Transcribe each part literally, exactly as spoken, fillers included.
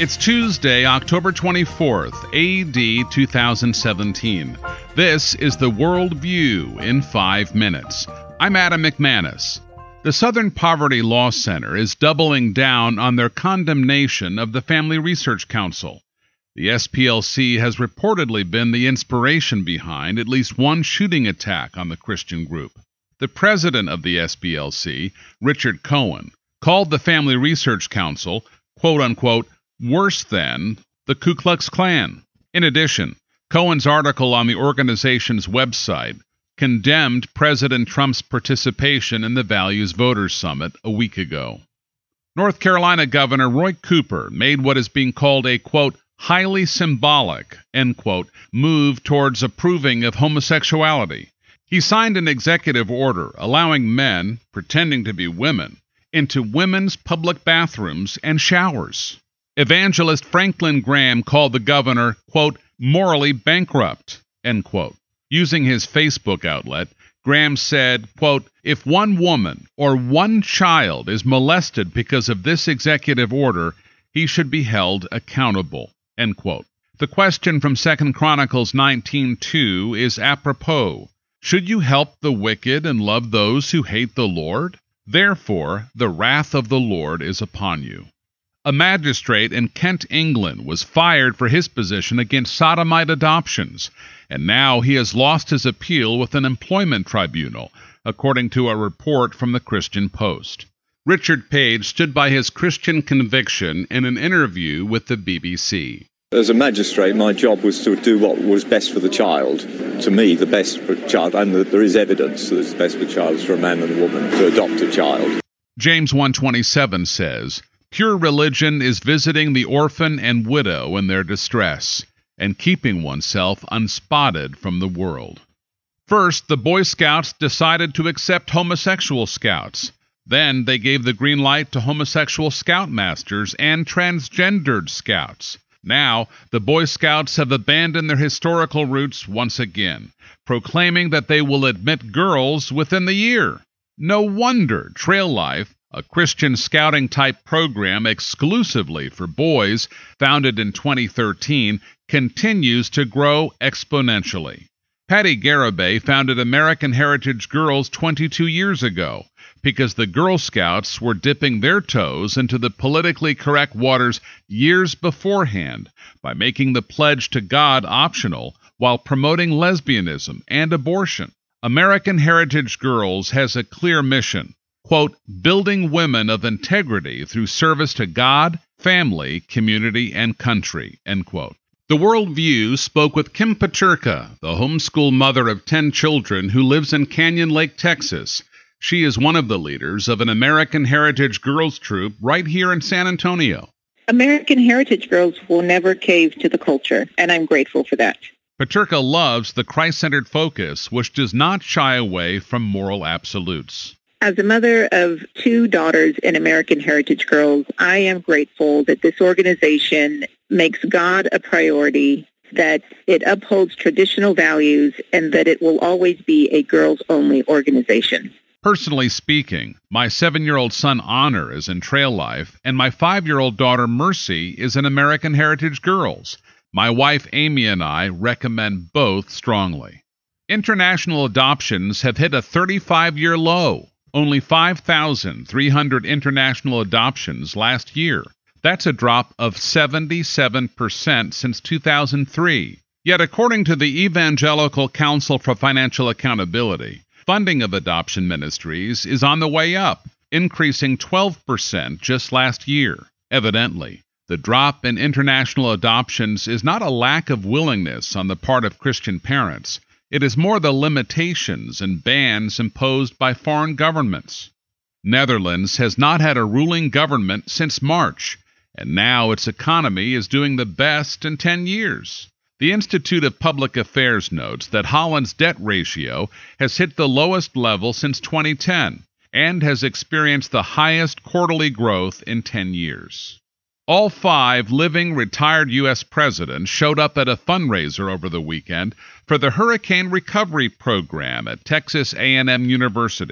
It's Tuesday, October twenty-fourth, A D two thousand seventeen. This is the World View in five minutes. I'm Adam McManus. The Southern Poverty Law Center is doubling down on their condemnation of the Family Research Council. The S P L C has reportedly been the inspiration behind at least one shooting attack on the Christian group. The president of the S P L C, Richard Cohen, called the Family Research Council, quote-unquote, worse than the Ku Klux Klan. In addition, Cohen's article on the organization's website condemned President Trump's participation in the Values Voters Summit a week ago. North Carolina Governor Roy Cooper made what is being called a, quote, highly symbolic, end quote, move towards approving of homosexuality. He signed an executive order allowing men, pretending to be women, into women's public bathrooms and showers. Evangelist Franklin Graham called the governor, quote, morally bankrupt, end quote. Using his Facebook outlet, Graham said, quote, if one woman or one child is molested because of this executive order, he should be held accountable, end quote. The question from Second Chronicles nineteen two is apropos. Should you help the wicked and love those who hate the Lord? Therefore, the wrath of the Lord is upon you. A magistrate in Kent, England, was fired for his position against sodomite adoptions, and now he has lost his appeal with an employment tribunal, according to a report from the Christian Post. Richard Page stood by his Christian conviction in an interview with the B B C. As a magistrate, my job was to do what was best for the child. To me, the best for a child, and there is evidence that it's best for a child is for a man and a woman to adopt a child. James one twenty-seven says, pure religion is visiting the orphan and widow in their distress, and keeping oneself unspotted from the world. First, the Boy Scouts decided to accept homosexual scouts. Then they gave the green light to homosexual scoutmasters and transgendered scouts. Now, the Boy Scouts have abandoned their historical roots once again, proclaiming that they will admit girls within the year. No wonder Trail Life, a Christian scouting-type program exclusively for boys, founded in twenty thirteen, continues to grow exponentially. Patty Garibay founded American Heritage Girls twenty-two years ago because the Girl Scouts were dipping their toes into the politically correct waters years beforehand by making the pledge to God optional while promoting lesbianism and abortion. American Heritage Girls has a clear mission, quote, building women of integrity through service to God, family, community, and country, end quote. The World View spoke with Kim Paterka, the homeschool mother of ten children who lives in Canyon Lake, Texas. She is one of the leaders of an American Heritage Girls troop right here in San Antonio. American Heritage Girls will never cave to the culture, and I'm grateful for that. Paterka loves the Christ-centered focus, which does not shy away from moral absolutes. As a mother of two daughters in American Heritage Girls, I am grateful that this organization makes God a priority, that it upholds traditional values, and that it will always be a girls-only organization. Personally speaking, my seven-year-old son Honor is in Trail Life, and my five-year-old daughter Mercy is in American Heritage Girls. My wife Amy and I recommend both strongly. International adoptions have hit a thirty-five-year low. Only five thousand three hundred international adoptions last year. That's a drop of seventy-seven percent since two thousand three. Yet according to the Evangelical Council for Financial Accountability, funding of adoption ministries is on the way up, increasing twelve percent just last year. Evidently, the drop in international adoptions is not a lack of willingness on the part of Christian parents. It is more the limitations and bans imposed by foreign governments. Netherlands has not had a ruling government since March, and now its economy is doing the best in ten years. The Institute of Public Affairs notes that Holland's debt ratio has hit the lowest level since twenty ten and has experienced the highest quarterly growth in ten years. All five living retired U S presidents showed up at a fundraiser over the weekend for the Hurricane Recovery Program at Texas A and M University.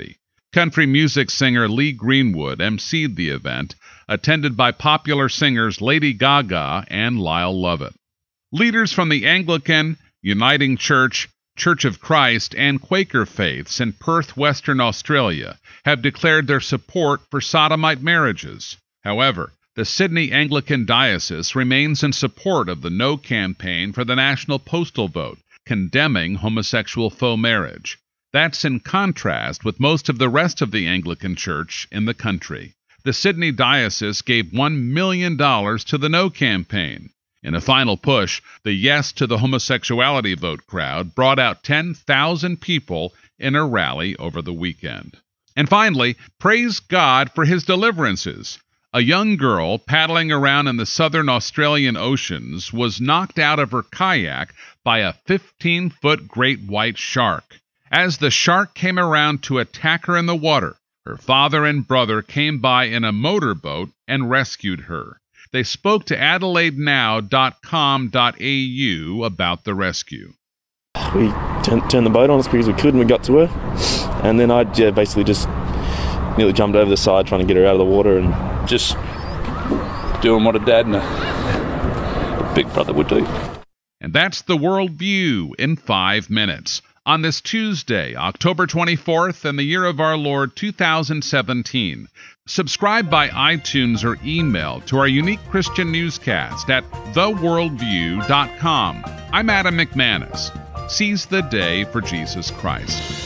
Country music singer Lee Greenwood emceed the event, attended by popular singers Lady Gaga and Lyle Lovett. Leaders from the Anglican, Uniting Church, Church of Christ, and Quaker faiths in Perth, Western Australia have declared their support for sodomite marriages. However, the Sydney Anglican Diocese remains in support of the No campaign for the national postal vote, condemning homosexual faux marriage. That's in contrast with most of the rest of the Anglican Church in the country. The Sydney Diocese gave one million dollars to the No campaign. In a final push, the Yes to the Homosexuality Vote crowd brought out ten thousand people in a rally over the weekend. And finally, praise God for his deliverances. A young girl paddling around in the southern Australian oceans was knocked out of her kayak by a fifteen-foot great white shark. As the shark came around to attack her in the water, her father and brother came by in a motorboat and rescued her. They spoke to Adelaide Now dot com dot a u about the rescue. We turned, turned the boat on as quick as we could and we got to her. And then I yeah, basically just nearly jumped over the side trying to get her out of the water and just doing what a dad and a big brother would do. And that's the World View in five minutes. On this Tuesday, October twenty-fourth, in the year of our Lord two thousand seventeen. Subscribe by iTunes or email to our unique Christian newscast at the world view dot com. I'm Adam McManus. Seize the day for Jesus Christ.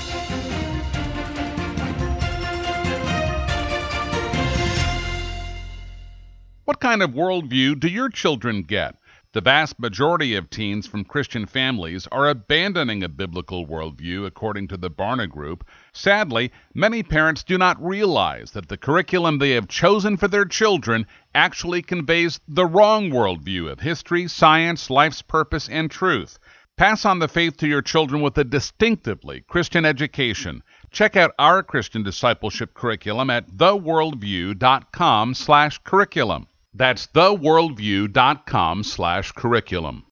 What kind of worldview do your children get? The vast majority of teens from Christian families are abandoning a biblical worldview, according to the Barna Group. Sadly, many parents do not realize that the curriculum they have chosen for their children actually conveys the wrong worldview of history, science, life's purpose, and truth. Pass on the faith to your children with a distinctively Christian education. Check out our Christian discipleship curriculum at the world view dot com slash curriculum. That's the world view dot com slash curriculum.